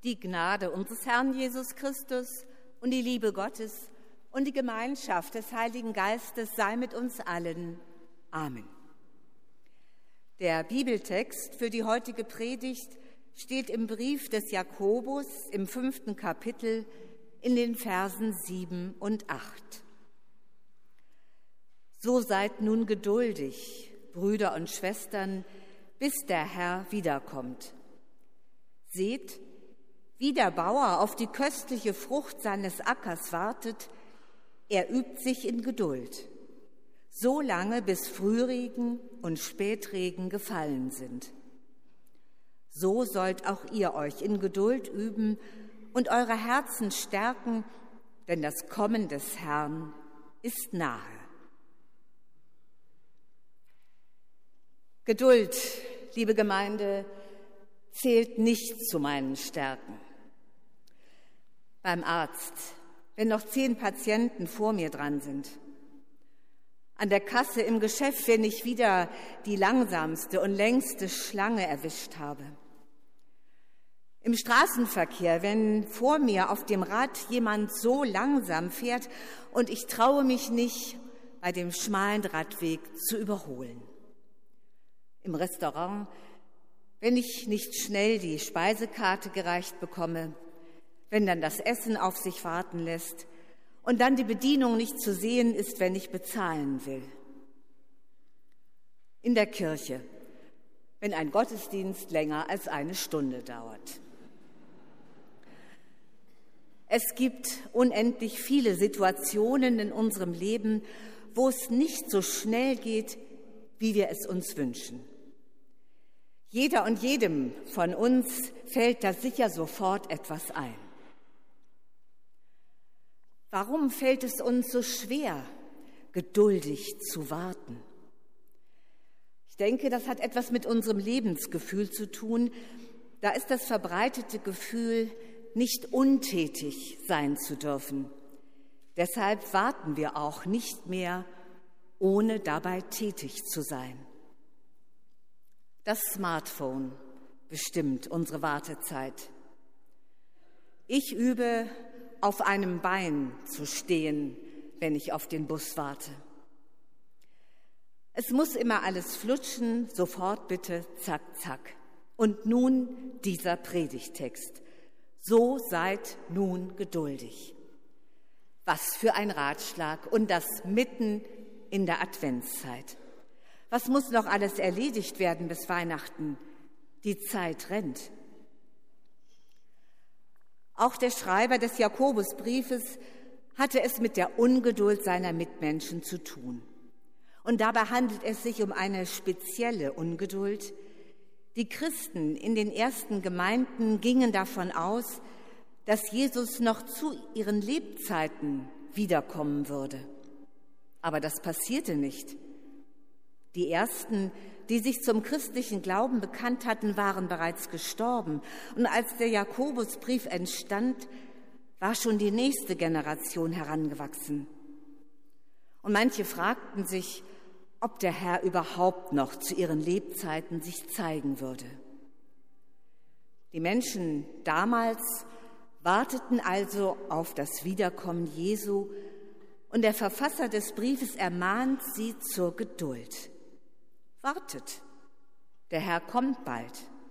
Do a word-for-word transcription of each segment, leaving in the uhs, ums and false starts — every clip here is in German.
Die Gnade unseres Herrn Jesus Christus und die Liebe Gottes und die Gemeinschaft des Heiligen Geistes sei mit uns allen. Amen. Der Bibeltext für die heutige Predigt steht im Brief des Jakobus im fünften Kapitel in den Versen sieben und acht. So seid nun geduldig, Brüder und Schwestern, bis der Herr wiederkommt. Seht, wie der Bauer auf die köstliche Frucht seines Ackers wartet, er übt sich in Geduld, so lange bis Frühregen und Spätregen gefallen sind. So sollt auch ihr euch in Geduld üben und eure Herzen stärken, denn das Kommen des Herrn ist nahe. Geduld, liebe Gemeinde, zählt nicht zu meinen Stärken. Beim Arzt, wenn noch zehn Patienten vor mir dran sind. An der Kasse im Geschäft, wenn ich wieder die langsamste und längste Schlange erwischt habe. Im Straßenverkehr, wenn vor mir auf dem Rad jemand so langsam fährt und ich traue mich nicht, bei dem schmalen Radweg zu überholen. Im Restaurant, wenn ich nicht schnell die Speisekarte gereicht bekomme, wenn dann das Essen auf sich warten lässt und dann die Bedienung nicht zu sehen ist, wenn ich bezahlen will. In der Kirche, wenn ein Gottesdienst länger als eine Stunde dauert. Es gibt unendlich viele Situationen in unserem Leben, wo es nicht so schnell geht, wie wir es uns wünschen. Jeder und jedem von uns fällt da sicher sofort etwas ein. Warum fällt es uns so schwer, geduldig zu warten? Ich denke, das hat etwas mit unserem Lebensgefühl zu tun. Da ist das verbreitete Gefühl, nicht untätig sein zu dürfen. Deshalb warten wir auch nicht mehr, ohne dabei tätig zu sein. Das Smartphone bestimmt unsere Wartezeit. Ich übe, auf einem Bein zu stehen, wenn ich auf den Bus warte. Es muss immer alles flutschen, sofort bitte, zack, zack. Und nun dieser Predigtext. So seid nun geduldig. Was für ein Ratschlag und das mitten in der Adventszeit. Was muss noch alles erledigt werden bis Weihnachten? Die Zeit rennt. Auch der Schreiber des Jakobusbriefes hatte es mit der Ungeduld seiner Mitmenschen zu tun. Und dabei handelt es sich um eine spezielle Ungeduld. Die Christen in den ersten Gemeinden gingen davon aus, dass Jesus noch zu ihren Lebzeiten wiederkommen würde. Aber das passierte nicht. Die ersten, die sich zum christlichen Glauben bekannt hatten, waren bereits gestorben. Und als der Jakobusbrief entstand, war schon die nächste Generation herangewachsen. Und manche fragten sich, ob der Herr überhaupt noch zu ihren Lebzeiten sich zeigen würde. Die Menschen damals warteten also auf das Wiederkommen Jesu und der Verfasser des Briefes ermahnt sie zur Geduld. Wartet, der Herr kommt bald.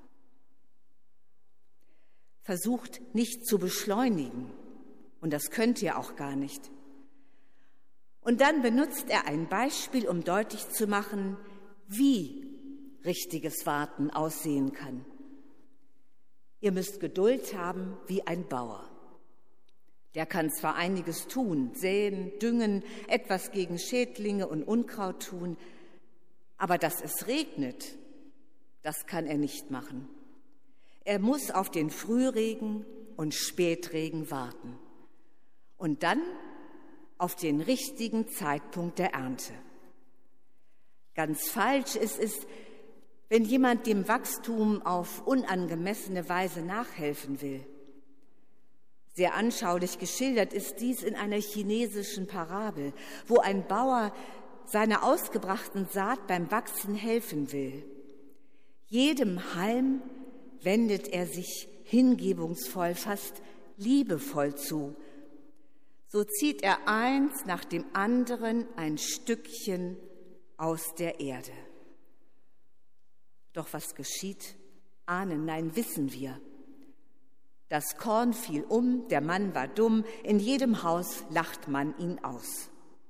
Versucht nicht zu beschleunigen, und das könnt ihr auch gar nicht. Und dann benutzt er ein Beispiel, um deutlich zu machen, wie richtiges Warten aussehen kann. Ihr müsst Geduld haben wie ein Bauer. Der kann zwar einiges tun, säen, düngen, etwas gegen Schädlinge und Unkraut tun, aber dass es regnet, das kann er nicht machen. Er muss auf den Frühregen und Spätregen warten und dann auf den richtigen Zeitpunkt der Ernte. Ganz falsch ist es, wenn jemand dem Wachstum auf unangemessene Weise nachhelfen will. Sehr anschaulich geschildert ist dies in einer chinesischen Parabel, wo ein Bauer seiner ausgebrachten Saat beim Wachsen helfen will. Jedem Halm wendet er sich hingebungsvoll, fast liebevoll zu. So zieht er eins nach dem anderen ein Stückchen aus der Erde. Doch was geschieht? Ahnen, nein, wissen wir. Das Korn fiel um, der Mann war dumm, in jedem Haus lacht man ihn aus.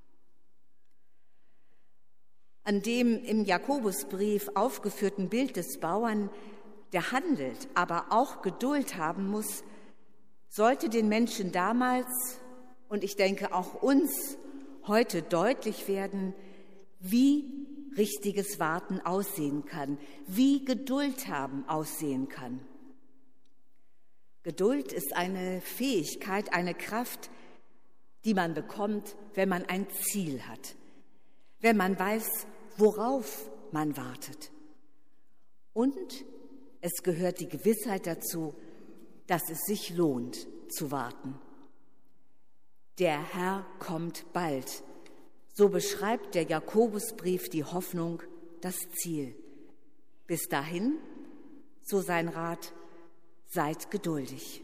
An dem im Jakobusbrief aufgeführten Bild des Bauern, der handelt, aber auch Geduld haben muss, sollte den Menschen damals und ich denke auch uns heute deutlich werden, wie richtiges Warten aussehen kann, wie Geduld haben aussehen kann. Geduld ist eine Fähigkeit, eine Kraft, die man bekommt, wenn man ein Ziel hat, wenn man weiß, worauf man wartet. Und es gehört die Gewissheit dazu, dass es sich lohnt zu warten. Der Herr kommt bald. So beschreibt der Jakobusbrief die Hoffnung, das Ziel. Bis dahin, so sein Rat, seid geduldig.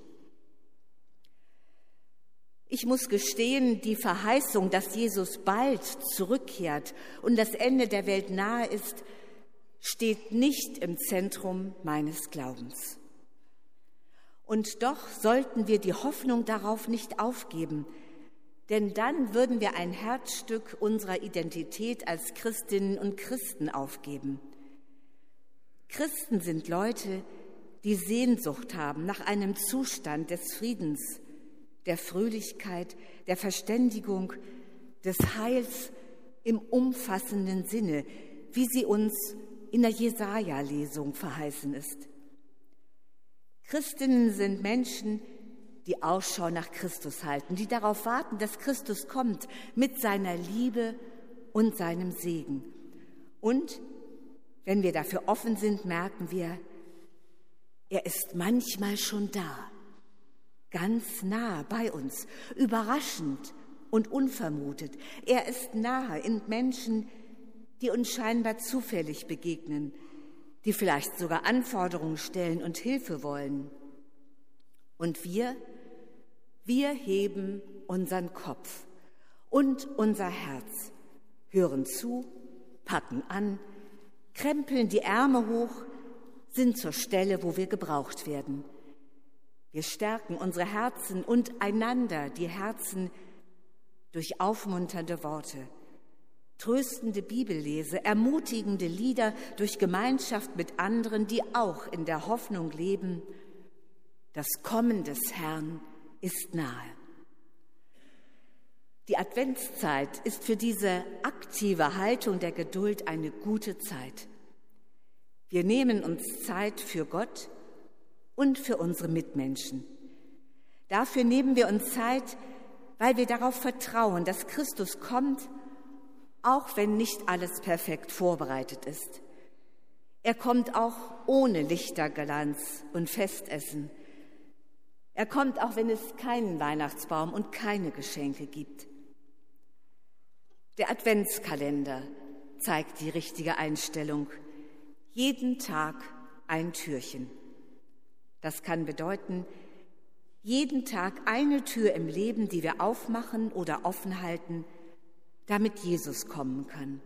Ich muss gestehen, die Verheißung, dass Jesus bald zurückkehrt und das Ende der Welt nahe ist, steht nicht im Zentrum meines Glaubens. Und doch sollten wir die Hoffnung darauf nicht aufgeben, denn dann würden wir ein Herzstück unserer Identität als Christinnen und Christen aufgeben. Christen sind Leute, die Sehnsucht haben nach einem Zustand des Friedens, der Fröhlichkeit, der Verständigung, des Heils im umfassenden Sinne, wie sie uns in der Jesaja-Lesung verheißen ist. Christinnen sind Menschen, die Ausschau nach Christus halten, die darauf warten, dass Christus kommt mit seiner Liebe und seinem Segen. Und wenn wir dafür offen sind, merken wir, er ist manchmal schon da, ganz nah bei uns, überraschend und unvermutet. Er ist nahe in Menschen, die uns scheinbar zufällig begegnen, die vielleicht sogar Anforderungen stellen und Hilfe wollen. Und wir, wir heben unseren Kopf und unser Herz, hören zu, packen an, krempeln die Ärmel hoch, sind zur Stelle, wo wir gebraucht werden. Wir stärken unsere Herzen und einander die Herzen durch aufmunternde Worte, tröstende Bibellese, ermutigende Lieder, durch Gemeinschaft mit anderen, die auch in der Hoffnung leben, das Kommen des Herrn ist nahe. Die Adventszeit ist für diese aktive Haltung der Geduld eine gute Zeit. Wir nehmen uns Zeit für Gott und für unsere Mitmenschen. Dafür nehmen wir uns Zeit, weil wir darauf vertrauen, dass Christus kommt, auch wenn nicht alles perfekt vorbereitet ist. Er kommt auch ohne Lichterglanz und Festessen. Er kommt auch, wenn es keinen Weihnachtsbaum und keine Geschenke gibt. Der Adventskalender zeigt die richtige Einstellung. Jeden Tag ein Türchen. Das kann bedeuten, jeden Tag eine Tür im Leben, die wir aufmachen oder offen halten, damit Jesus kommen kann.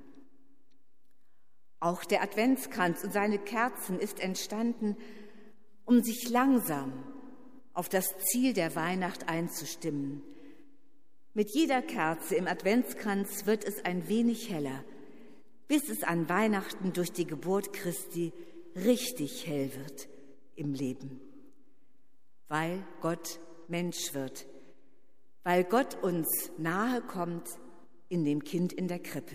Auch der Adventskranz und seine Kerzen ist entstanden, um sich langsam auf das Ziel der Weihnacht einzustimmen. Mit jeder Kerze im Adventskranz wird es ein wenig heller, bis es an Weihnachten durch die Geburt Christi richtig hell wird im Leben. Weil Gott Mensch wird, weil Gott uns nahe kommt in dem Kind in der Krippe.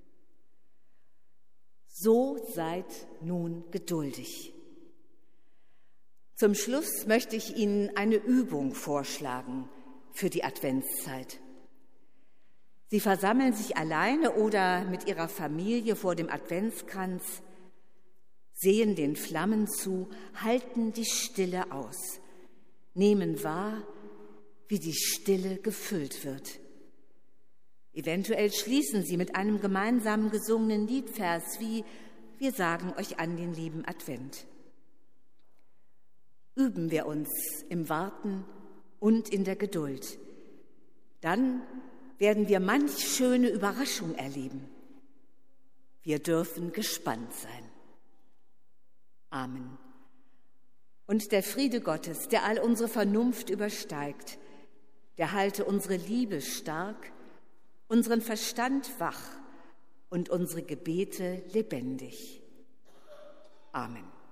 So seid nun geduldig. Zum Schluss möchte ich Ihnen eine Übung vorschlagen für die Adventszeit. Sie versammeln sich alleine oder mit Ihrer Familie vor dem Adventskranz, sehen den Flammen zu, halten die Stille aus, nehmen wahr, wie die Stille gefüllt wird. Eventuell schließen Sie mit einem gemeinsam gesungenen Liedvers wie „Wir sagen euch an den lieben Advent“. Üben wir uns im Warten und in der Geduld. Dann werden wir manch schöne Überraschung erleben. Wir dürfen gespannt sein. Amen. Und der Friede Gottes, der all unsere Vernunft übersteigt, der halte unsere Liebe stark, unseren Verstand wach und unsere Gebete lebendig. Amen.